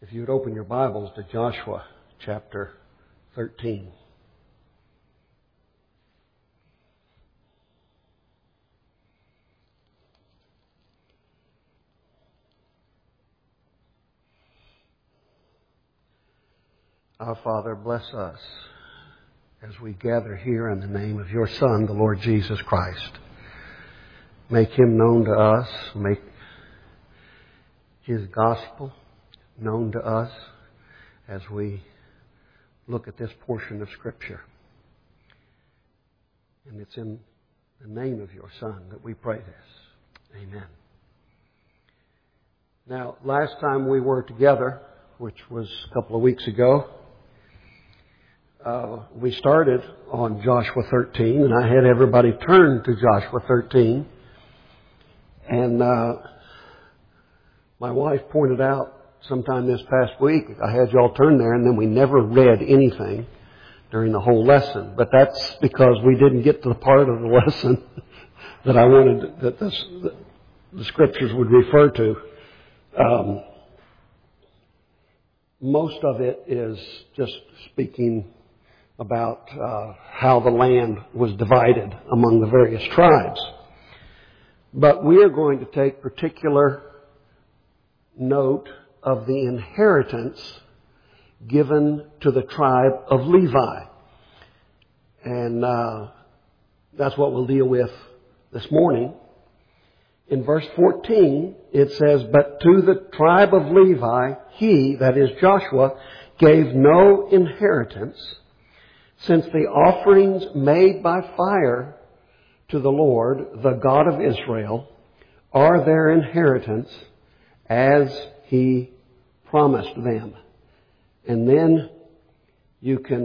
If you would open your Bibles to Joshua chapter 13. Our Father, bless us as we gather here in the name of your Son, the Lord Jesus Christ. Make Him known to us. Make His gospel known to us as we look at this portion of Scripture. And it's in the name of your Son that we pray this. Amen. Now, last time we were together, which was a couple of weeks ago, we started on Joshua 13, and I had everybody turn to Joshua 13. And my wife pointed out sometime this past week, I had y'all turn there, and then we never read anything during the whole lesson. But that's because we didn't get to the part of the lesson that I wanted, that the Scriptures would refer to. Most of it is just speaking about how the land was divided among the various tribes. But we are going to take particular note of the inheritance given to the tribe of Levi. And that's what we'll deal with this morning. In verse 14, it says, "But to the tribe of Levi, he," that is Joshua, "gave no inheritance, since the offerings made by fire to the Lord, the God of Israel, are their inheritance, as He promised them." And then you can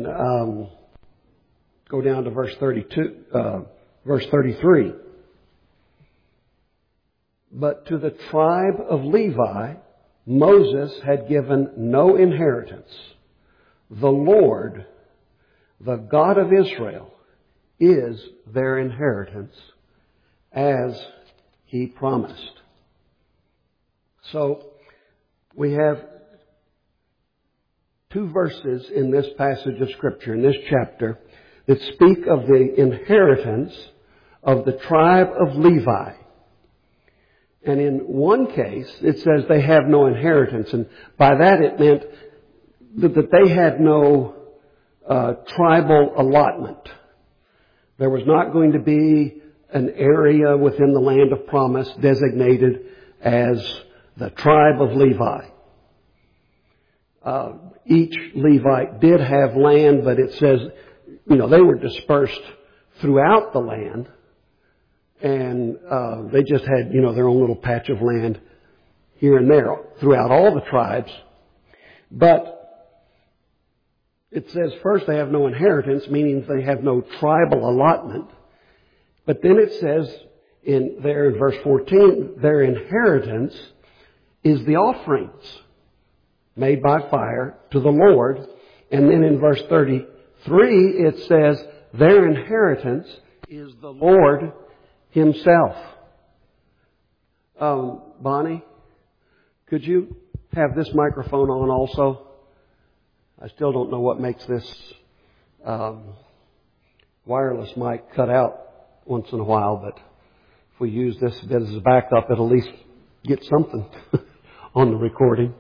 go down to verse 33. "But to the tribe of Levi, Moses had given no inheritance. The Lord, the God of Israel, is their inheritance, as He promised." So we have two verses in this passage of Scripture, in this chapter, that speak of the inheritance of the tribe of Levi. And in one case, it says they have no inheritance. And by that it meant that they had no tribal allotment. There was not going to be an area within the land of promise designated as the tribe of Levi. Each Levite did have land, but it says, they were dispersed throughout the land. And they just had, their own little patch of land here and there throughout all the tribes. But it says first they have no inheritance, meaning they have no tribal allotment. But then it says in verse 14, their inheritance is the offerings made by fire to the Lord. And then in verse 33, it says their inheritance is the Lord Himself. Bonnie, could you have this microphone on also? I still don't know what makes this wireless mic cut out once in a while, but if we use this a bit as a backup, it'll at least get something on the recording.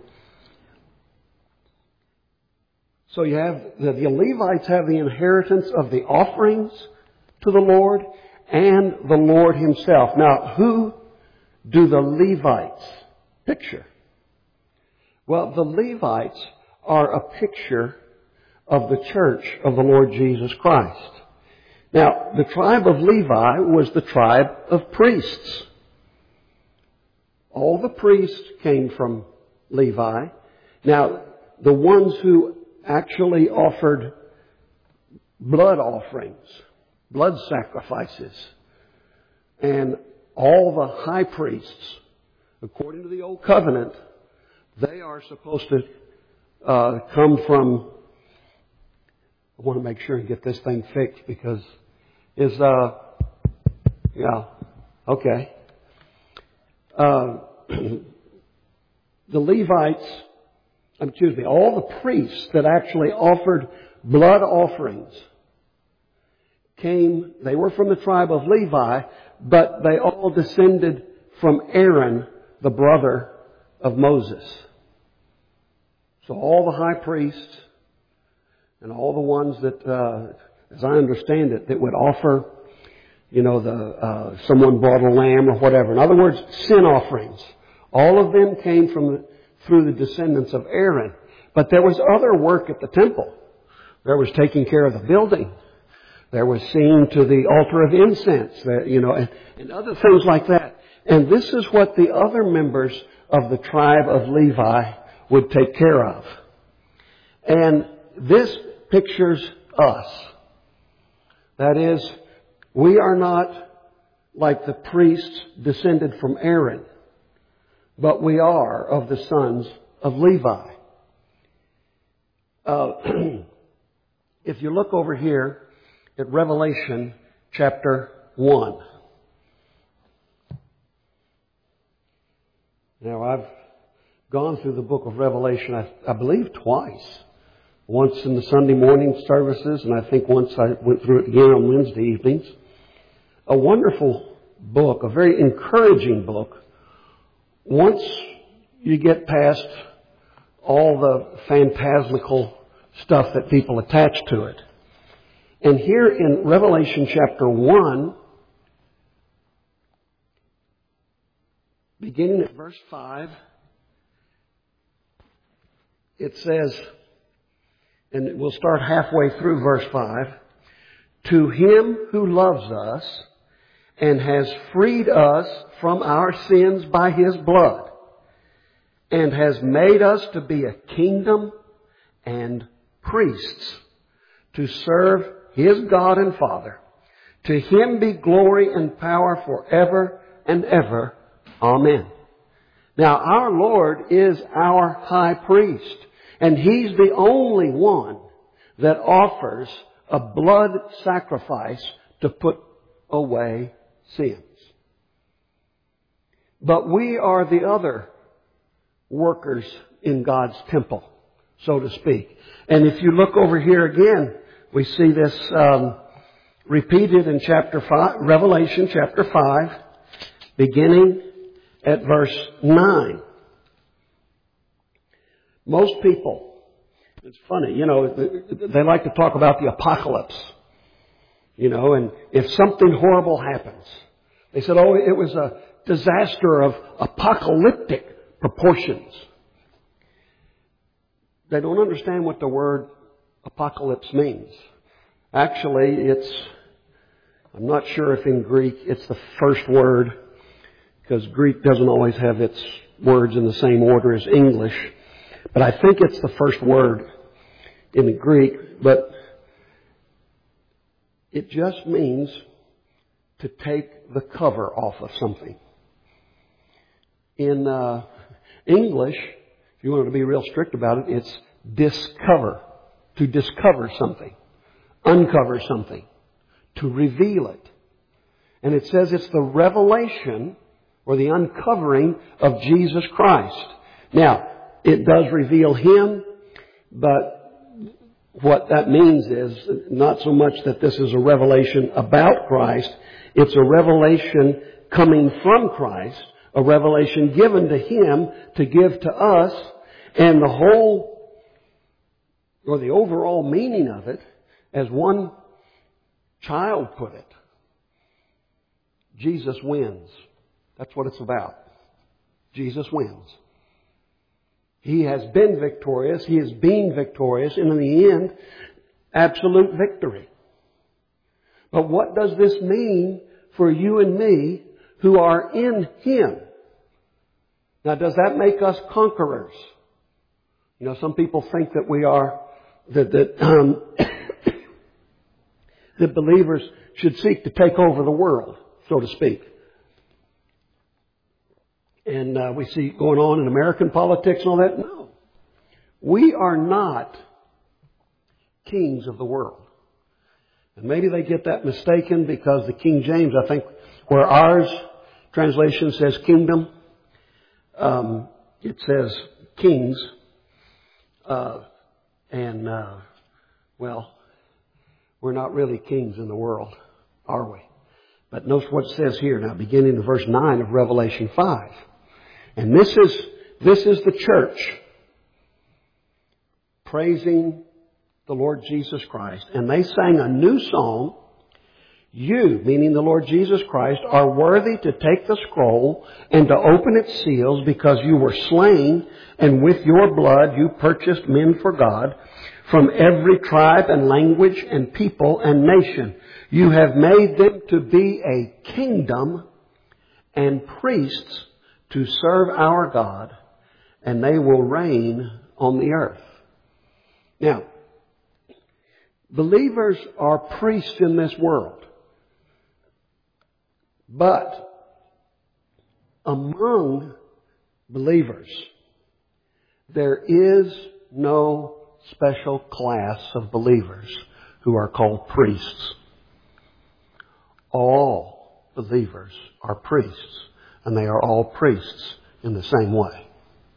So you have the Levites have the inheritance of the offerings to the Lord and the Lord Himself. Now, who do the Levites picture? Well, the Levites are a picture of the church of the Lord Jesus Christ. Now, the tribe of Levi was the tribe of priests. All the priests came from Levi. Now, the ones who actually offered blood offerings, blood sacrifices, and all the high priests, according to the Old Covenant, they are supposed to come from, I want to make sure and get this thing fixed because okay. The Levites all the priests that actually offered blood offerings they were from the tribe of Levi, but they all descended from Aaron, the brother of Moses. So all the high priests and all the ones that, as I understand it, that would offer, someone brought a lamb or whatever. In other words, sin offerings. All of them came through the descendants of Aaron. But there was other work at the temple. There was taking care of the building. There was seeing to the altar of incense, and other things like that. And this is what the other members of the tribe of Levi would take care of. And this pictures us. That is, we are not like the priests descended from Aaron, but we are of the sons of Levi. If you look over here at Revelation chapter 1. Now, I've gone through the book of Revelation, I believe twice. Once in the Sunday morning services, and I think once I went through it again on Wednesday evenings. A wonderful book, a very encouraging book. Once you get past all the phantasmical stuff that people attach to it. And here in Revelation chapter 1, beginning at verse 5, it says, and we'll start halfway through verse 5, "To Him who loves us and has freed us from our sins by His blood, and has made us to be a kingdom and priests to serve His God and Father. To Him be glory and power forever and ever. Amen." Now, our Lord is our high priest, and He's the only one that offers a blood sacrifice to put away sins. But we are the other workers in God's temple, so to speak. And if you look over here again, we see this repeated in chapter 5, Revelation chapter 5, beginning at verse 9. Most people, it's funny, they like to talk about the apocalypse, and if something horrible happens, they said, it was a disaster of apocalyptic proportions. They don't understand what the word apocalypse means. Actually, I'm not sure if in Greek it's the first word, because Greek doesn't always have its words in the same order as English. But I think it's the first word in the Greek. But it just means to take the cover off of something. In English, if you want to be real strict about it, it's discover. To discover something. Uncover something. To reveal it. And it says it's the revelation or the uncovering of Jesus Christ. Now, it does reveal Him, but what that means is not so much that this is a revelation about Christ, it's a revelation coming from Christ, a revelation given to Him to give to us, and the whole, or the overall meaning of it, as one child put it, Jesus wins. That's what it's about. Jesus wins. He has been victorious. He is being victorious. And in the end, absolute victory. But what does this mean for you and me who are in Him? Now, does that make us conquerors? Some people think that we are, that believers should seek to take over the world, so to speak. And we see going on in American politics and all that. No. We are not kings of the world. And maybe they get that mistaken because the King James, I think, where ours translation says kingdom, it says kings. Well, we're not really kings in the world, are we? But notice what it says here now, beginning in verse 9 of Revelation 5. And this is the church praising the Lord Jesus Christ. And they sang a new song. You, meaning the Lord Jesus Christ, are worthy to take the scroll and to open its seals, because you were slain, and with your blood you purchased men for God from every tribe and language and people and nation. You have made them to be a kingdom and priests to serve our God, and they will reign on the earth. Now, believers are priests in this world. But among believers, there is no special class of believers who are called priests. All believers are priests, and they are all priests in the same way.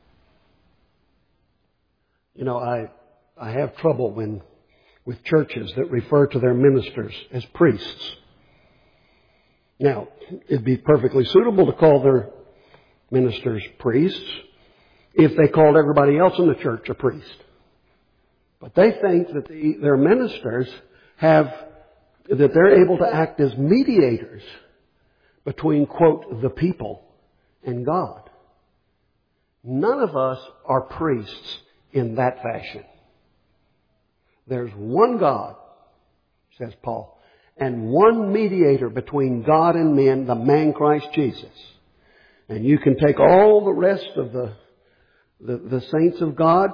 You know, I have trouble with churches that refer to their ministers as priests. Now, it'd be perfectly suitable to call their ministers priests if they called everybody else in the church a priest. But they think that their ministers that they're able to act as mediators between, quote, the people and God. None of us are priests in that fashion. There's one God, says Paul, and one mediator between God and men, the man Christ Jesus. And you can take all the rest of the saints of God,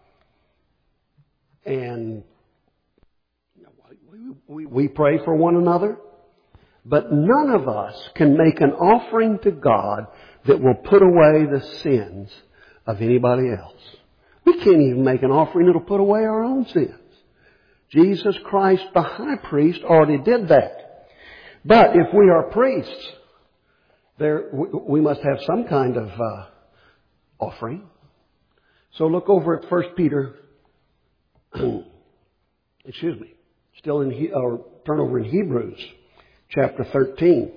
and we pray for one another, but none of us can make an offering to God that will put away the sins of anybody else. We can't even make an offering that will put away our own sins. Jesus Christ, the high priest, already did that. But if we are priests, we must have some kind of offering. So look over at 1 Peter. Excuse me. Turn over in Hebrews chapter 13.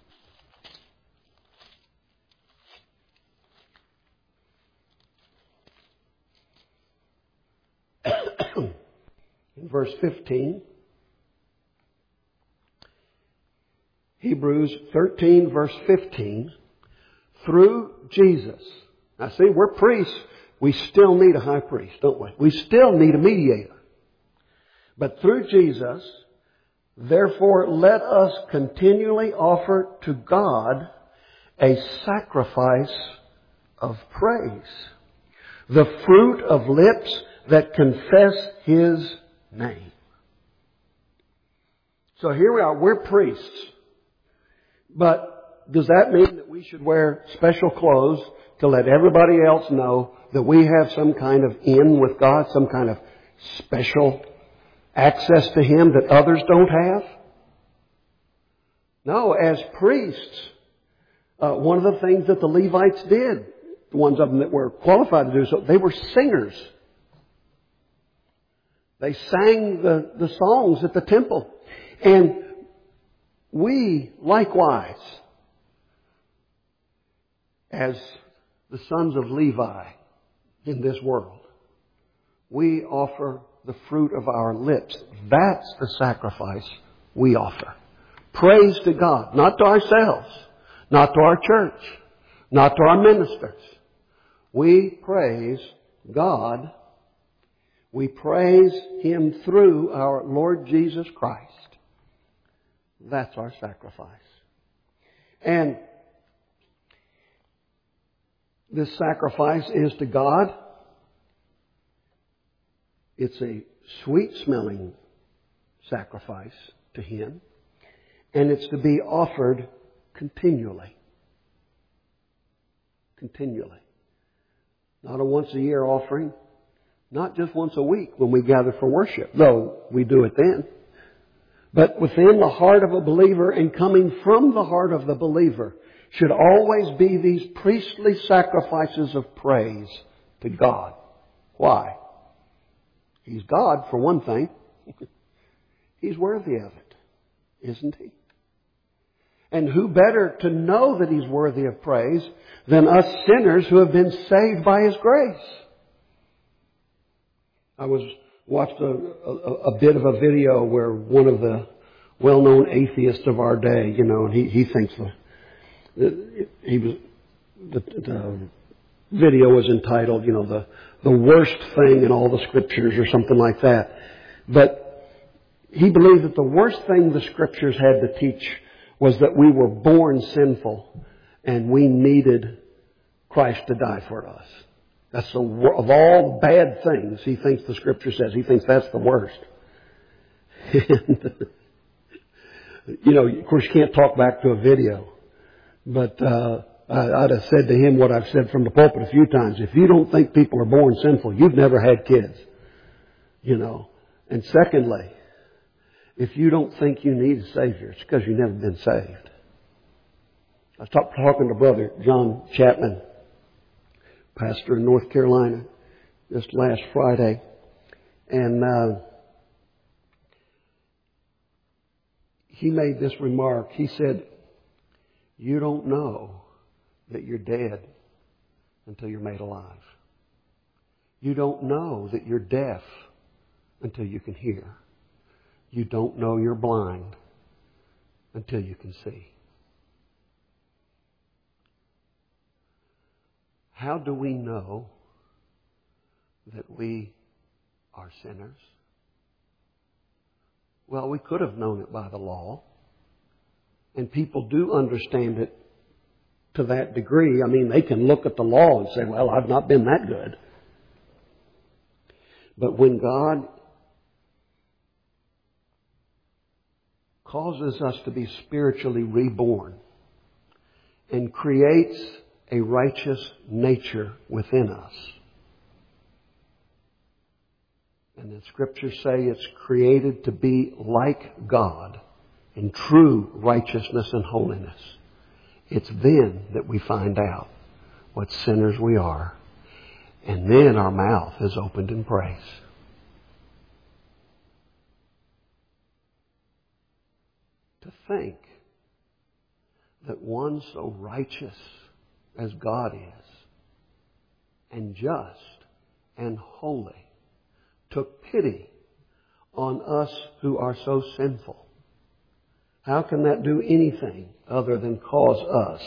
In verse 15, Hebrews 13 verse 15, through Jesus. Now see, we're priests. We still need a high priest, don't we? We still need a mediator. But through Jesus, therefore let us continually offer to God a sacrifice of praise, the fruit of lips that confess His name. So here we are, we're priests. But does that mean that we should wear special clothes to let everybody else know that we have some kind of in with God, some kind of special access to Him that others don't have? No, as priests, one of the things that the Levites did, the ones of them that were qualified to do so, they were singers. They sang the songs at the temple. And we, likewise, as the sons of Levi in this world, we offer the fruit of our lips. That's the sacrifice we offer. Praise to God, not to ourselves, not to our church, not to our ministers. We praise God. We praise Him through our Lord Jesus Christ. That's our sacrifice. And this sacrifice is to God. It's a sweet-smelling sacrifice to Him. And it's to be offered continually. Continually. Not a once-a-year offering. Not just once a week when we gather for worship, though we do it then. But within the heart of a believer and coming from the heart of the believer should always be these priestly sacrifices of praise to God. Why? He's God, for one thing. He's worthy of it, isn't He? And who better to know that He's worthy of praise than us sinners who have been saved by His grace? I watched a bit of a video where one of the well-known atheists of our day, and he thinks the video was entitled, the worst thing in all the Scriptures or something like that. But he believed that the worst thing the Scriptures had to teach was that we were born sinful and we needed Christ to die for us. That's of all bad things, he thinks the Scripture says. He thinks that's the worst. And, of course you can't talk back to a video. But I'd have said to him what I've said from the pulpit a few times. If you don't think people are born sinful, you've never had kids. And secondly, if you don't think you need a Savior, it's because you've never been saved. I was talking to Brother John Chapman, pastor in North Carolina, just last Friday. And he made this remark. He said, you don't know that you're dead until you're made alive. You don't know that you're deaf until you can hear. You don't know you're blind until you can see. How do we know that we are sinners? Well, we could have known it by the law. And people do understand it to that degree. I mean, they can look at the law and say, well, I've not been that good. But when God causes us to be spiritually reborn and creates a righteous nature within us, and the Scriptures say it's created to be like God in true righteousness and holiness, it's then that we find out what sinners we are. And then our mouth is opened in praise. To think that one so righteous as God is, and just and holy, took pity on us who are so sinful. How can that do anything other than cause us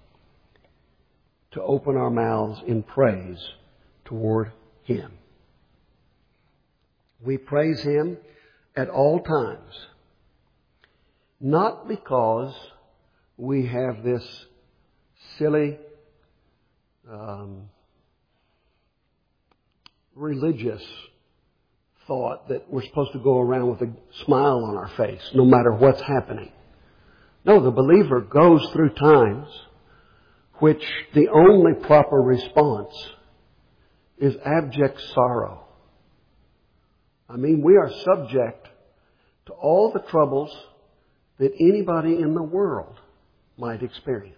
to open our mouths in praise toward Him? We praise Him at all times, not because we have this silly religious thought that we're supposed to go around with a smile on our face no matter what's happening. No, the believer goes through times which the only proper response is abject sorrow. I mean, we are subject to all the troubles that anybody in the world might experience.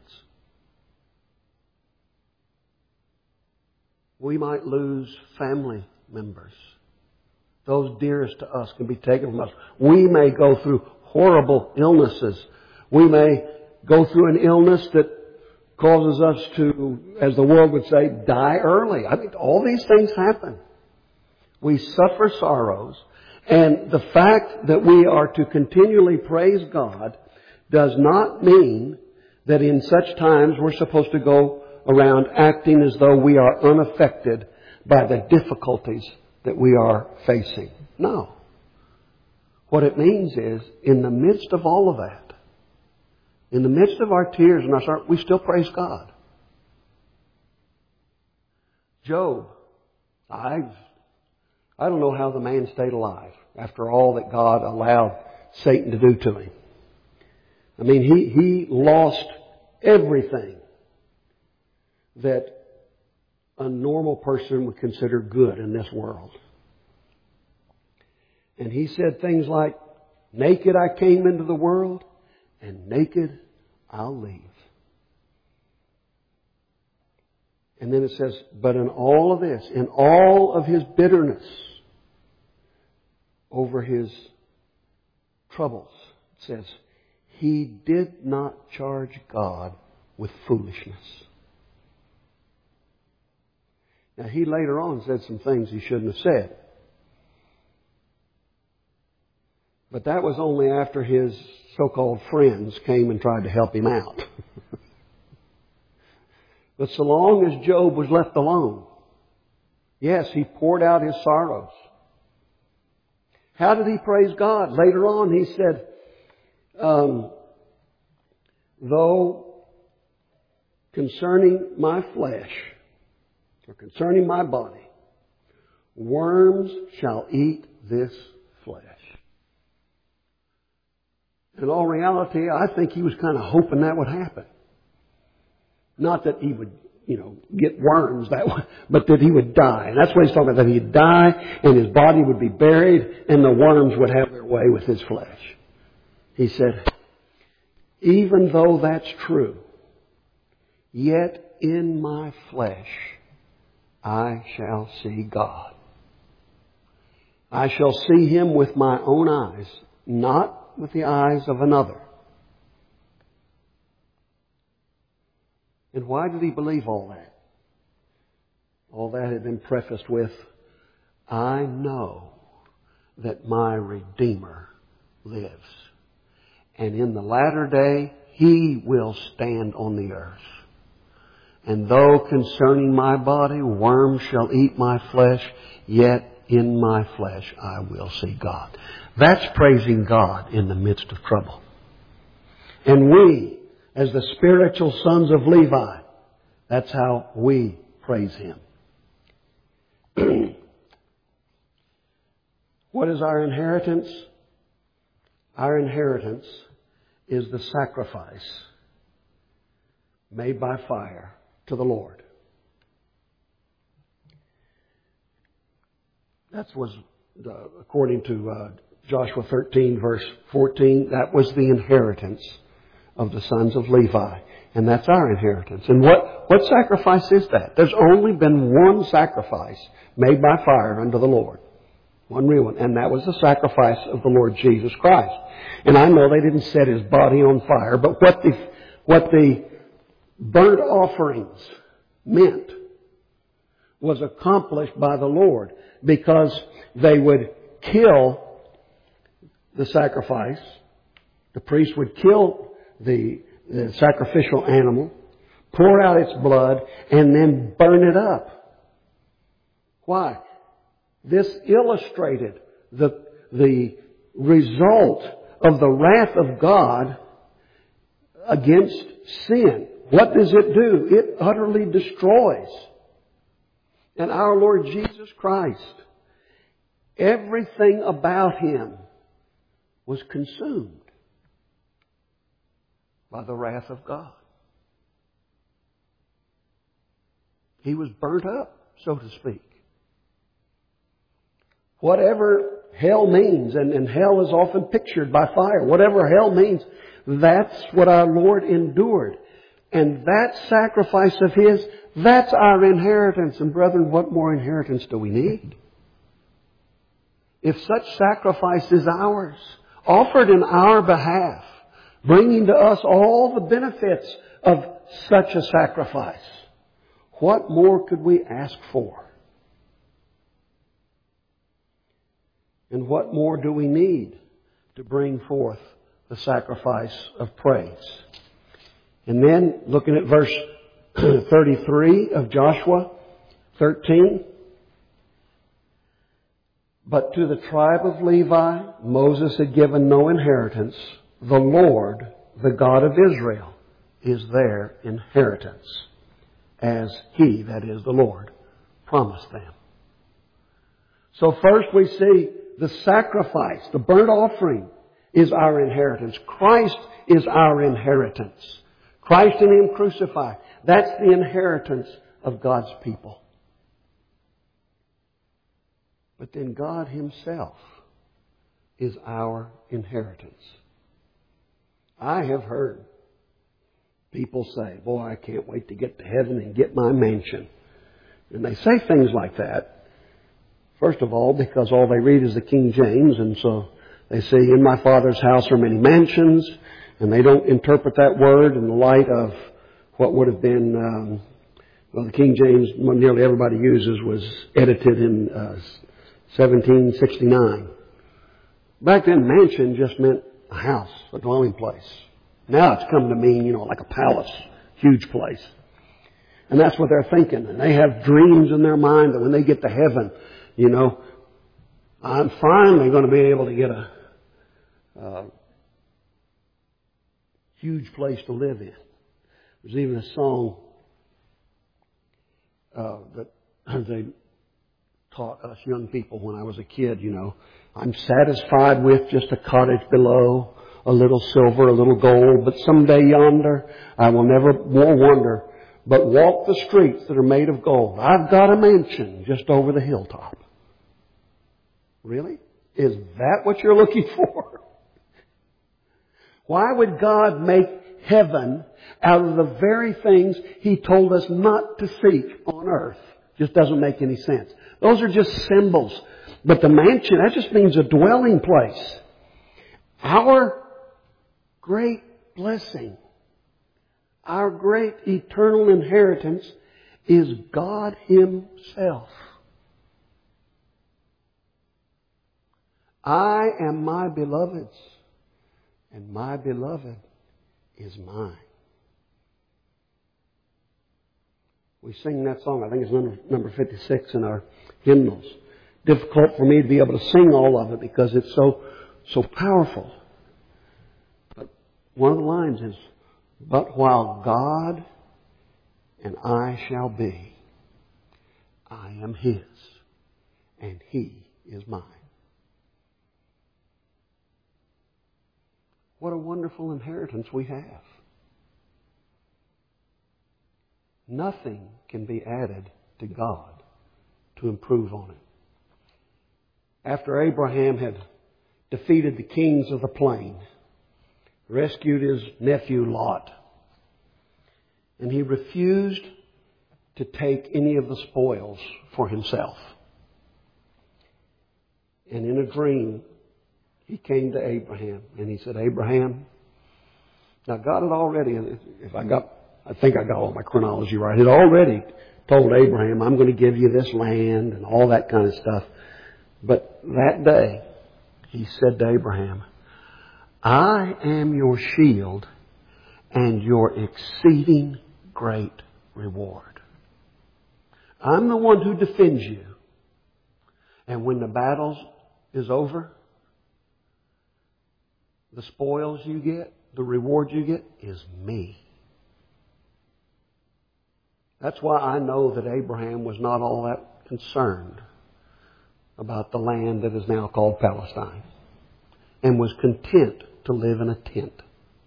We might lose family members. Those dearest to us can be taken from us. We may go through horrible illnesses. We may go through an illness that causes us to, as the world would say, die early. I mean, all these things happen. We suffer sorrows. And the fact that we are to continually praise God does not mean that in such times we're supposed to go around acting as though we are unaffected by the difficulties that we are facing. No. What it means is, in the midst of all of that, in the midst of our tears and our sorrow, we still praise God. Job, I don't know how the man stayed alive after all that God allowed Satan to do to him. I mean, he lost everything that a normal person would consider good in this world. And he said things like, naked I came into the world, and naked I'll leave. And then it says, but in all of this, in all of his bitterness, over his troubles. It says, he did not charge God with foolishness. Now, he later on said some things he shouldn't have said. But that was only after his so-called friends came and tried to help him out. But so long as Job was left alone, yes, he poured out his sorrows. How did he praise God? Later on he said, though concerning my flesh, or concerning my body, worms shall eat this flesh. In all reality, I think he was kind of hoping that would happen. Not that he would, get worms that way, but that he would die. And that's what he's talking about, that he'd die and his body would be buried and the worms would have their way with his flesh. He said, even though that's true, yet in my flesh I shall see God. I shall see Him with my own eyes, not with the eyes of another. And why did he believe all that? All that had been prefaced with, I know that my Redeemer lives. And in the latter day, He will stand on the earth. And though concerning my body worms shall eat my flesh, yet in my flesh I will see God. That's praising God in the midst of trouble. And we, as the spiritual sons of Levi, that's how we praise Him. What is our inheritance? Our inheritance is the sacrifice made by fire to the Lord. That was, according to Joshua 13, verse 14, that was the inheritance of the sons of Levi. And that's our inheritance. And what sacrifice is that? There's only been one sacrifice made by fire unto the Lord. One real one. And that was the sacrifice of the Lord Jesus Christ. And I know they didn't set His body on fire, but what the burnt offerings meant was accomplished by the Lord, because they would kill the sacrifice. The priest would kill the sacrificial animal, pour out its blood, and then burn it up. Why? This illustrated the result of the wrath of God against sin. What does it do? It utterly destroys. And our Lord Jesus Christ, everything about Him was consumed by the wrath of God. He was burnt up, so to speak. Whatever hell means, and hell is often pictured by fire, whatever hell means, that's what our Lord endured. And that sacrifice of His, that's our inheritance. And brethren, what more inheritance do we need? If such sacrifice is ours, offered in our behalf, bringing to us all the benefits of such a sacrifice, what more could we ask for? And what more do we need to bring forth the sacrifice of praise? And then, looking at verse 33 of Joshua 13, but to the tribe of Levi, Moses had given no inheritance. The Lord, the God of Israel, is their inheritance, as He, that is the Lord, promised them. So first we see the sacrifice, the burnt offering, is our inheritance. Christ is our inheritance. Christ and Him crucified. That's the inheritance of God's people. But then God Himself is our inheritance. I have heard people say, boy, I can't wait to get to heaven and get my mansion. And they say things like that. First of all, because all they read is the King James, and so they say, in my Father's house are many mansions, and they don't interpret that word in the light of what would have been, the King James, nearly everybody uses, was edited in 1769. Back then, mansion just meant a house, a dwelling place. Now it's come to mean, like a palace, huge place. And that's what they're thinking. And they have dreams in their mind that when they get to heaven, I'm finally going to be able to get a huge place to live in. There's even a song that they taught us young people when I was a kid, I'm satisfied with just a cottage below, a little silver, a little gold, but someday yonder I will never more wonder, but walk the streets that are made of gold. I've got a mansion just over the hilltop. Really? Is that what you're looking for? Why would God make heaven out of the very things He told us not to seek on earth? Just doesn't make any sense. Those are just symbols. But the mansion, that just means a dwelling place. Our great blessing, our great eternal inheritance is God Himself. I am my beloved's, and my beloved is mine. We sing that song, I think it's number 56 in our hymnals. Difficult for me to be able to sing all of it because it's so powerful. But one of the lines is, but while God and I shall be, I am His, and He is mine. What a wonderful inheritance we have. Nothing can be added to God to improve on it. After Abraham had defeated the kings of the plain, rescued his nephew Lot, and he refused to take any of the spoils for himself. And in a dream, he came to Abraham and he said, Abraham, now God had already, I think I got all my chronology right, had already told Abraham, I'm going to give you this land and all that kind of stuff. But that day, He said to Abraham, I am your shield and your exceeding great reward. I'm the one who defends you. And when the battle is over, the spoils you get, the reward you get is me. That's why I know that Abraham was not all that concerned about the land that is now called Palestine and was content to live in a tent.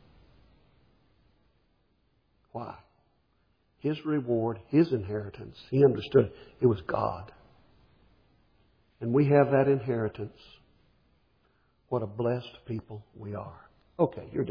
Why? His reward, his inheritance, he understood it was God. And we have that inheritance. What a blessed people we are. Okay, you're done.